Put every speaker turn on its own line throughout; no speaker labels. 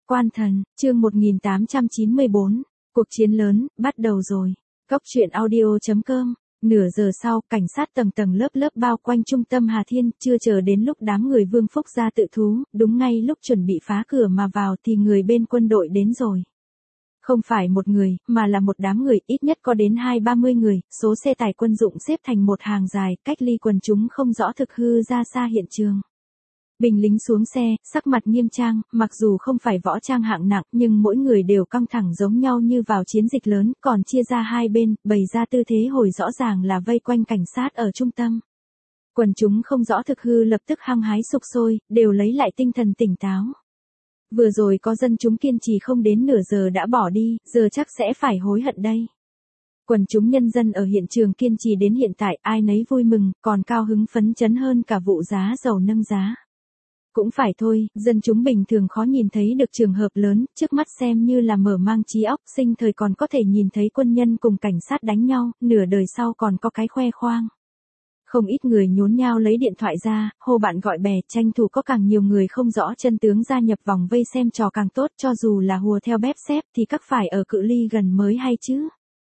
Quan thần, chương 1894, cuộc chiến lớn, bắt đầu rồi. Cốc truyện audio.com. Nửa giờ sau, cảnh sát tầng tầng lớp lớp bao quanh trung tâm Hà Thiên, chưa chờ đến lúc đám người Vương Phúc ra tự thú, đúng ngay lúc chuẩn bị phá cửa mà vào thì người bên quân đội đến rồi. Không phải một người, mà là một đám người, ít nhất có đến 20-30 người, số xe tải quân dụng xếp thành một hàng dài, cách ly quần chúng không rõ thực hư ra xa hiện trường. Binh lính xuống xe, sắc mặt nghiêm trang, mặc dù không phải võ trang hạng nặng, nhưng mỗi người đều căng thẳng giống nhau như vào chiến dịch lớn, còn chia ra hai bên, bày ra tư thế hồi rõ ràng là vây quanh cảnh sát ở trung tâm. Quần chúng không rõ thực hư lập tức hăng hái sục sôi, đều lấy lại tinh thần tỉnh táo. Vừa rồi có dân chúng kiên trì không đến nửa giờ đã bỏ đi, giờ chắc sẽ phải hối hận đây. Quần chúng nhân dân ở hiện trường kiên trì đến hiện tại, ai nấy vui mừng, còn cao hứng phấn chấn hơn cả vụ giá dầu nâng giá. Cũng phải thôi, dân chúng bình thường khó nhìn thấy được trường hợp lớn, trước mắt xem như là mở mang trí óc, sinh thời còn có thể nhìn thấy quân nhân cùng cảnh sát đánh nhau, nửa đời sau còn có cái khoe khoang. Không ít người nhốn nhao lấy điện thoại ra, hô bạn gọi bè, tranh thủ có càng nhiều người không rõ chân tướng gia nhập vòng vây xem trò càng tốt, cho dù là hùa theo bếp xếp thì các phải ở cự ly gần mới hay chứ.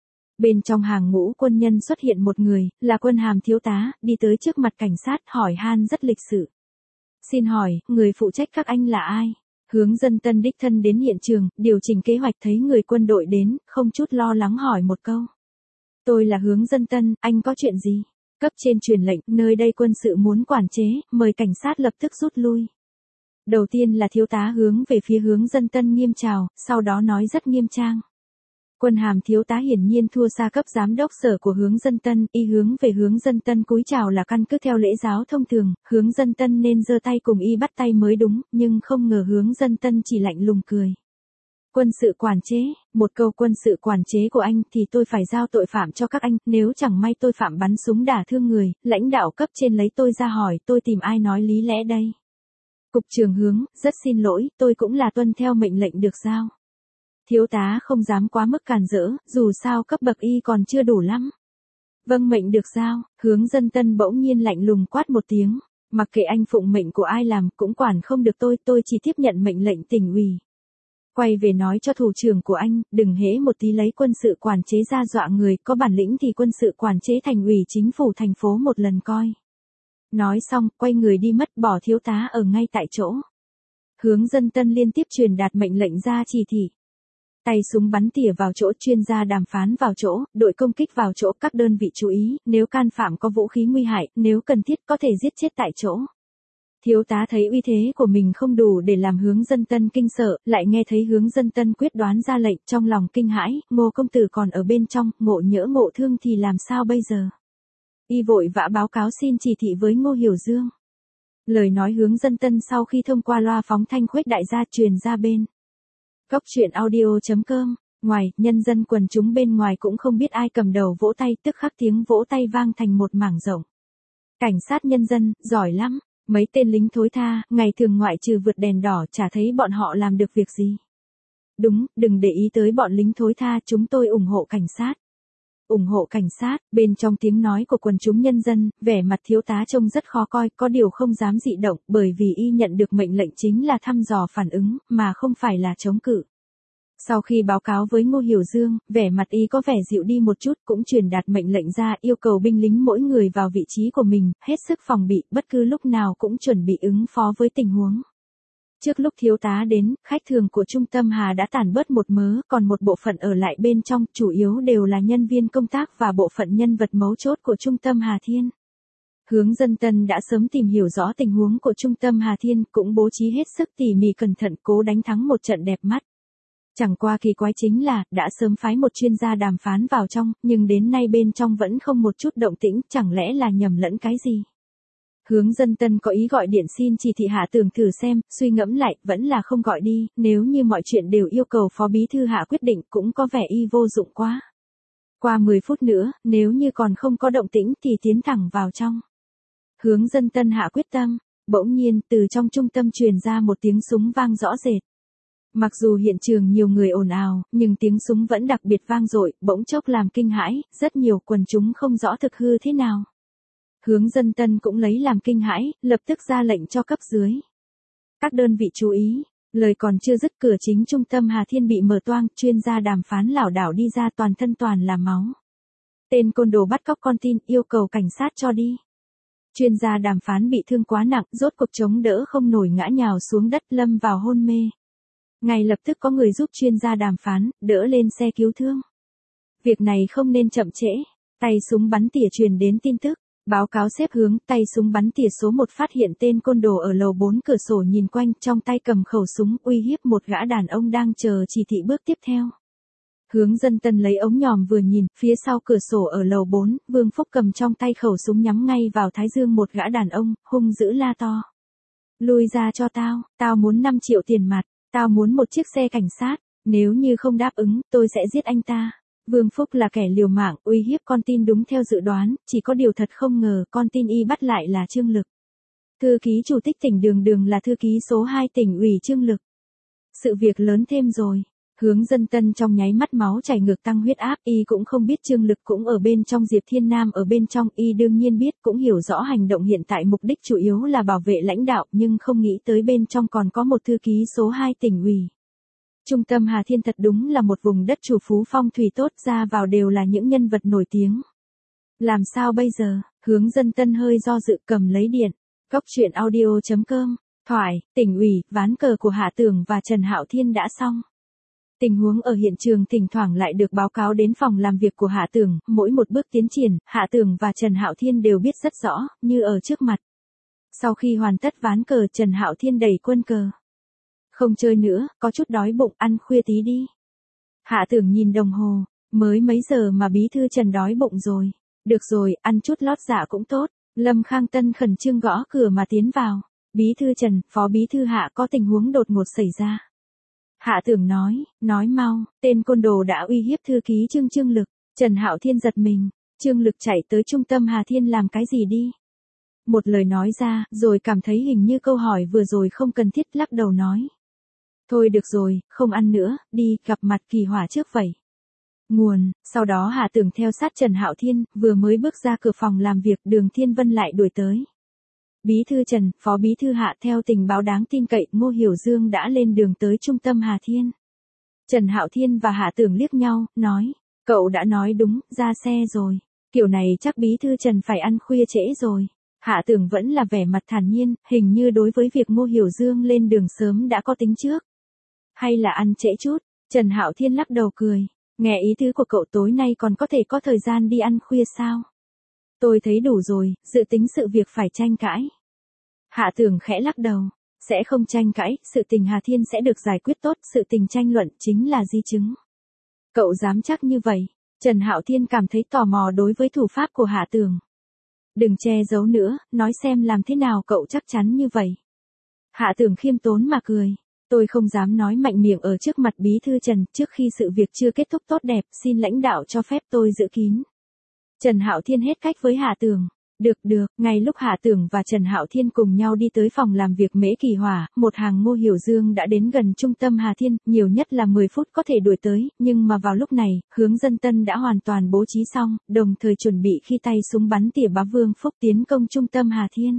Bên trong hàng ngũ quân nhân xuất hiện một người, là quân hàm thiếu tá, đi tới trước mặt cảnh sát hỏi han rất lịch sự. Xin hỏi, người phụ trách các anh là ai? Hướng dân Tân đích thân đến hiện trường, điều chỉnh kế hoạch thấy người quân đội đến, không chút lo lắng hỏi một câu. Tôi là Hướng dân Tân, anh có chuyện gì? Cấp trên truyền lệnh, nơi đây quân sự muốn quản chế, mời cảnh sát lập tức rút lui. Đầu tiên là thiếu tá hướng về phía Hướng dân Tân nghiêm chào, sau đó nói rất nghiêm trang. Quân hàm thiếu tá hiển nhiên thua xa cấp giám đốc sở của Hướng dân Tân, y hướng về Hướng dân Tân cúi chào là căn cứ theo lễ giáo thông thường, Hướng dân Tân nên giơ tay cùng y bắt tay mới đúng, nhưng không ngờ Hướng dân Tân chỉ lạnh lùng cười. Quân sự quản chế, một câu quân sự quản chế của anh thì tôi phải giao tội phạm cho các anh, nếu chẳng may tôi phạm bắn súng đả thương người, lãnh đạo cấp trên lấy tôi ra hỏi, tôi tìm ai nói lý lẽ đây? Cục trưởng Hướng, rất xin lỗi, tôi cũng là tuân theo mệnh lệnh được giao. Thiếu tá không dám quá mức càn rỡ, dù sao cấp bậc y còn chưa đủ lắm. Vâng mệnh được giao, Hướng dân Tân bỗng nhiên lạnh lùng quát một tiếng, mặc kệ anh phụng mệnh của ai làm, cũng quản không được tôi chỉ tiếp nhận mệnh lệnh tỉnh ủy. Quay về nói cho thủ trưởng của anh, đừng hễ một tí lấy quân sự quản chế ra dọa người, có bản lĩnh thì quân sự quản chế thành ủy chính phủ thành phố một lần coi. Nói xong, quay người đi mất bỏ thiếu tá ở ngay tại chỗ. Hướng dân Tân liên tiếp truyền đạt mệnh lệnh ra chỉ thị. Tay súng bắn tỉa vào chỗ, chuyên gia đàm phán vào chỗ, đội công kích vào chỗ, các đơn vị chú ý, nếu can phạm có vũ khí nguy hại, nếu cần thiết có thể giết chết tại chỗ. Thiếu tá thấy uy thế của mình không đủ để làm Hướng dân Tân kinh sợ, lại nghe thấy Hướng dân Tân quyết đoán ra lệnh, trong lòng kinh hãi, Ngô công tử còn ở bên trong, ngộ nhỡ ngộ thương thì làm sao bây giờ? Y vội vã báo cáo xin chỉ thị với Ngô Hiểu Dương. Lời nói Hướng dân Tân sau khi thông qua loa phóng thanh khuếch đại gia truyền ra bên. Cốc truyện audio.com. Ngoài, nhân dân quần chúng bên ngoài cũng không biết ai cầm đầu vỗ tay, tức khắc tiếng vỗ tay vang thành một mảng rộng. Cảnh sát nhân dân, giỏi lắm, mấy tên lính thối tha, ngày thường ngoại trừ vượt đèn đỏ chả thấy bọn họ làm được việc gì. Đúng, đừng để ý tới bọn lính thối tha, chúng tôi ủng hộ cảnh sát. Ủng hộ cảnh sát, bên trong tiếng nói của quần chúng nhân dân, vẻ mặt thiếu tá trông rất khó coi, có điều không dám dị động, bởi vì y nhận được mệnh lệnh chính là thăm dò phản ứng, mà không phải là chống cự. Sau khi báo cáo với Ngô Hiểu Dương, vẻ mặt y có vẻ dịu đi một chút, cũng truyền đạt mệnh lệnh ra, yêu cầu binh lính mỗi người vào vị trí của mình, hết sức phòng bị, bất cứ lúc nào cũng chuẩn bị ứng phó với tình huống. Trước lúc thiếu tá đến, khách thường của trung tâm Hà đã tản bớt một mớ, còn một bộ phận ở lại bên trong, chủ yếu đều là nhân viên công tác và bộ phận nhân vật mấu chốt của trung tâm Hà Thiên. Hướng dân Tân đã sớm tìm hiểu rõ tình huống của trung tâm Hà Thiên, cũng bố trí hết sức tỉ mỉ cẩn thận, cố đánh thắng một trận đẹp mắt. Chẳng qua kỳ quái chính là, đã sớm phái một chuyên gia đàm phán vào trong, nhưng đến nay bên trong vẫn không một chút động tĩnh, chẳng lẽ là nhầm lẫn cái gì? Hướng dân Tân có ý gọi điện xin chỉ thị Hạ Tường thử xem, suy ngẫm lại, vẫn là không gọi đi, nếu như mọi chuyện đều yêu cầu phó bí thư Hạ quyết định cũng có vẻ y vô dụng quá. Qua 10 phút nữa, nếu như còn không có động tĩnh thì tiến thẳng vào trong. Hướng dân Tân hạ quyết tâm, bỗng nhiên từ trong trung tâm truyền ra một tiếng súng vang rõ rệt. Mặc dù hiện trường nhiều người ồn ào, nhưng tiếng súng vẫn đặc biệt vang dội, bỗng chốc làm kinh hãi, rất nhiều quần chúng không rõ thực hư thế nào. Hướng dân Tân cũng lấy làm kinh hãi, lập tức ra lệnh cho cấp dưới. Các đơn vị chú ý, Lời còn chưa dứt, cửa chính trung tâm Hà Thiên bị mở toang, chuyên gia đàm phán lảo đảo đi ra, toàn thân toàn là máu. Tên côn đồ bắt cóc con tin, yêu cầu cảnh sát cho đi. Chuyên gia đàm phán bị thương quá nặng, rốt cuộc chống đỡ không nổi, ngã nhào xuống đất, lâm vào hôn mê. Ngay lập tức có người giúp chuyên gia đàm phán, đỡ lên xe cứu thương. Việc này không nên chậm trễ. Tay súng bắn tỉa truyền đến tin tức. Báo cáo xếp hướng, tay súng bắn tỉa số 1 phát hiện tên côn đồ ở lầu 4 cửa sổ nhìn quanh, trong tay cầm khẩu súng, uy hiếp một gã đàn ông đang chờ chỉ thị bước tiếp theo. Hướng Dân Tân lấy ống nhòm vừa nhìn, phía sau cửa sổ ở lầu 4, Vương Phúc cầm trong tay khẩu súng nhắm ngay vào thái dương một gã đàn ông, hung dữ la to. Lui ra cho tao, tao muốn 5 triệu tiền mặt, tao muốn một chiếc xe cảnh sát, nếu như không đáp ứng, tôi sẽ giết anh ta. Vương Phúc là kẻ liều mạng, uy hiếp con tin đúng theo dự đoán, chỉ có điều thật không ngờ con tin y bắt lại là Trương Lực. Thư ký chủ tịch tỉnh Đường Đường là thư ký số 2 tỉnh ủy Trương Lực. Sự việc lớn thêm rồi. Hướng Dân Tân trong nháy mắt máu chảy ngược, tăng huyết áp, y cũng không biết Trương Lực cũng ở bên trong, Diệp Thiên Nam ở bên trong, y đương nhiên biết, cũng hiểu rõ hành động hiện tại mục đích chủ yếu là bảo vệ lãnh đạo, nhưng không nghĩ tới bên trong còn có một thư ký số 2 tỉnh ủy. Trung tâm Hà Thiên thật đúng là một vùng đất chủ phú, phong thủy tốt, ra vào đều là những nhân vật nổi tiếng. Làm sao bây giờ? Hướng Dân Tân hơi do dự, cầm lấy điện. Góc truyện audio.com. Thoại, tỉnh ủy, ván cờ của Hạ Tưởng và Trần Hạo Thiên đã xong. Tình huống ở hiện trường thỉnh thoảng lại được báo cáo đến phòng làm việc của Hạ Tưởng, mỗi một bước tiến triển, Hạ Tưởng và Trần Hạo Thiên đều biết rất rõ, như ở trước mặt. Sau khi hoàn tất ván cờ, Trần Hạo Thiên đẩy quân cờ. Không chơi nữa, có chút đói bụng, ăn khuya tí đi. Hạ Tưởng nhìn đồng hồ, mới mấy giờ mà bí thư Trần đói bụng rồi. Được rồi, ăn chút lót dạ cũng tốt. Lâm Khang Tân khẩn trương gõ cửa mà tiến vào. Bí thư Trần, phó bí thư Hạ, có tình huống đột ngột xảy ra. Hạ Tưởng nói mau, tên côn đồ đã uy hiếp thư ký Trương Lực. Trần Hạo Thiên giật mình, Trương Lực chạy tới trung tâm Hà Thiên làm cái gì đi? Một lời nói ra, rồi cảm thấy hình như câu hỏi vừa rồi không cần thiết, lắc đầu nói. Thôi được rồi, không ăn nữa, đi, gặp mặt Kỳ Hỏa trước vậy. Nguồn, sau đó Hạ Tưởng theo sát Trần Hạo Thiên, vừa mới bước ra cửa phòng làm việc, Đường Thiên Vân lại đuổi tới. Bí thư Trần, phó bí thư Hạ, theo tình báo đáng tin cậy, Ngô Hiểu Dương đã lên đường tới trung tâm Hà Thiên. Trần Hạo Thiên và Hạ Tưởng liếc nhau, nói, cậu đã nói đúng, ra xe rồi. Kiểu này chắc bí thư Trần phải ăn khuya trễ rồi. Hạ Tưởng vẫn là vẻ mặt thản nhiên, hình như đối với việc Ngô Hiểu Dương lên đường sớm đã có tính trước. Hay là ăn trễ chút? Trần Hạo Thiên lắc đầu cười. Nghe ý tứ của cậu, tối nay còn có thể có thời gian đi ăn khuya sao? Tôi thấy đủ rồi, dự tính sự việc phải tranh cãi. Hạ Tưởng khẽ lắc đầu. Sẽ không tranh cãi, sự tình Hà Thiên sẽ được giải quyết tốt, sự tình tranh luận chính là di chứng. Cậu dám chắc như vậy? Trần Hạo Thiên cảm thấy tò mò đối với thủ pháp của Hạ Tưởng. Đừng che giấu nữa, nói xem làm thế nào cậu chắc chắn như vậy. Hạ Tưởng khiêm tốn mà cười. Tôi không dám nói mạnh miệng ở trước mặt bí thư Trần, trước khi sự việc chưa kết thúc tốt đẹp, xin lãnh đạo cho phép tôi giữ kín. Trần Hạo Thiên hết cách với Hạ Tưởng. Được, ngay lúc Hạ Tưởng và Trần Hạo Thiên cùng nhau đi tới phòng làm việc Mễ Kỳ Hỏa, một hàng Ngô Hiểu Dương đã đến gần trung tâm Hà Thiên, nhiều nhất là 10 phút có thể đuổi tới, nhưng mà vào lúc này, Hướng Dân Tân đã hoàn toàn bố trí xong, đồng thời chuẩn bị khi tay súng bắn tỉa bắn Vương Phúc tiến công trung tâm Hà Thiên.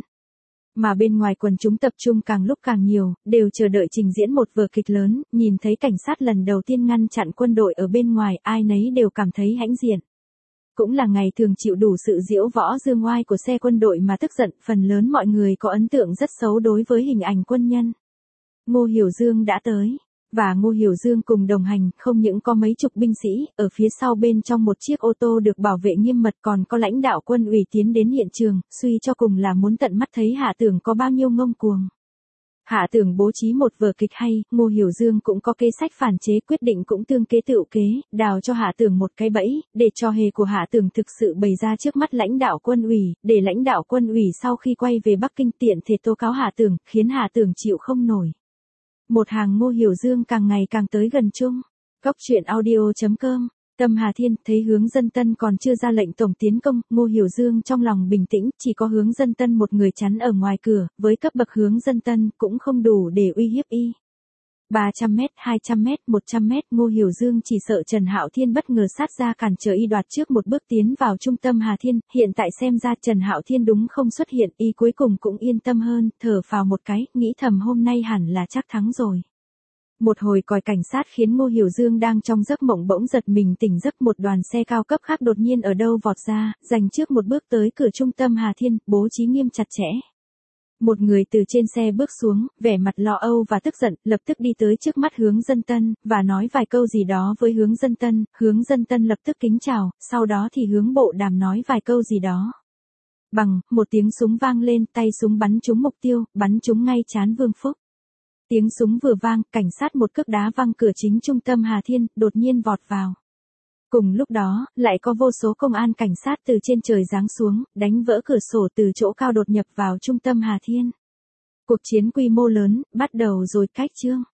Mà bên ngoài quần chúng tập trung càng lúc càng nhiều, đều chờ đợi trình diễn một vở kịch lớn, nhìn thấy cảnh sát lần đầu tiên ngăn chặn quân đội ở bên ngoài, ai nấy đều cảm thấy hãnh diện. Cũng là ngày thường chịu đủ sự diễu võ dương oai của xe quân đội mà tức giận, phần lớn mọi người có ấn tượng rất xấu đối với hình ảnh quân nhân. Ngô Hiểu Dương đã tới, và Ngô Hiểu Dương cùng đồng hành, không những có mấy chục binh sĩ, ở phía sau bên trong một chiếc ô tô được bảo vệ nghiêm mật, còn có lãnh đạo quân ủy tiến đến hiện trường, suy cho cùng là muốn tận mắt thấy Hạ Tưởng có bao nhiêu ngông cuồng. Hạ Tưởng bố trí một vở kịch hay, Ngô Hiểu Dương cũng có kế sách phản chế, quyết định cũng tương kế tựu kế, đào cho Hạ Tưởng một cái bẫy, để cho hề của Hạ Tưởng thực sự bày ra trước mắt lãnh đạo quân ủy, để lãnh đạo quân ủy sau khi quay về Bắc Kinh tiện thể tố cáo Hạ Tưởng, khiến Hạ Tưởng chịu không nổi. Một hàng Ngô Hiểu Dương càng ngày càng tới gần chung. Góc truyện audio.com. Tâm Hà Thiên thấy Hướng Dân Tân còn chưa ra lệnh tổng tiến công, Ngô Hiểu Dương trong lòng bình tĩnh, chỉ có Hướng Dân Tân một người chắn ở ngoài cửa, với cấp bậc Hướng Dân Tân cũng không đủ để uy hiếp y. 300m, 200m, 100m, Ngô Hiểu Dương chỉ sợ Trần Hạo Thiên bất ngờ sát ra cản trở y đoạt trước một bước tiến vào trung tâm Hà Thiên, hiện tại xem ra Trần Hạo Thiên đúng không xuất hiện, y cuối cùng cũng yên tâm hơn, thở phào một cái, nghĩ thầm hôm nay hẳn là chắc thắng rồi. Một hồi còi cảnh sát khiến Ngô Hiểu Dương đang trong giấc mộng bỗng giật mình tỉnh giấc, một đoàn xe cao cấp khác đột nhiên ở đâu vọt ra, dành trước một bước tới cửa trung tâm Hà Thiên, bố trí nghiêm chặt chẽ. Một người từ trên xe bước xuống, vẻ mặt lo âu và tức giận, lập tức đi tới trước mắt Hướng Dân Tân, và nói vài câu gì đó với Hướng Dân Tân. Hướng Dân Tân lập tức kính chào, sau đó thì Hướng Bộ Đàm nói vài câu gì đó. Bằng, một tiếng súng vang lên, tay súng bắn trúng mục tiêu, bắn trúng ngay trán Vương Phúc. Tiếng súng vừa vang, cảnh sát một cước đá văng cửa chính trung tâm Hà Thiên, đột nhiên vọt vào. Cùng lúc đó, lại có vô số công an cảnh sát từ trên trời giáng xuống, đánh vỡ cửa sổ từ chỗ cao đột nhập vào trung tâm Hà Thiên. Cuộc chiến quy mô lớn, bắt đầu rồi. Cách chương